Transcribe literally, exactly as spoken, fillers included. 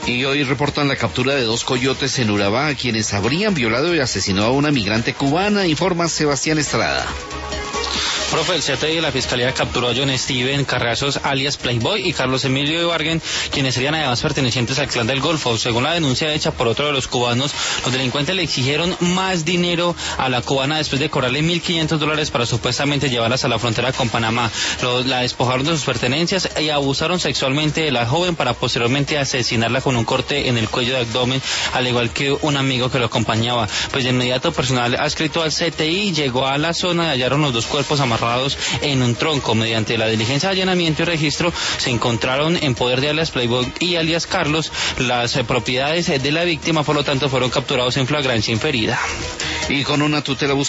Y hoy reportan la captura de dos coyotes en Urabá, quienes habrían violado y asesinado a una migrante cubana, informa Sebastián Estrada. Profe, el C T I de la Fiscalía capturó a John Steven Carrazos, alias Playboy, y Carlos Emilio Ibargüen, quienes serían además pertenecientes al Clan del Golfo. Según la denuncia hecha por otro de los cubanos, los delincuentes le exigieron más dinero a la cubana después de cobrarle mil quinientos dólares para supuestamente llevarlas a la frontera con Panamá. Los, la despojaron de sus pertenencias y abusaron sexualmente de la joven para posteriormente asesinarla con un corte en el cuello de abdomen, al igual que un amigo que lo acompañaba. Pues de inmediato personal adscrito al C T I llegó a la zona y hallaron los dos cuerpos amarrados en un tronco. Mediante la diligencia de allanamiento y registro se encontraron en poder de alias Playboy y alias Carlos las eh, propiedades de la víctima, por lo tanto fueron capturados en flagrancia inferida. Y con una tutela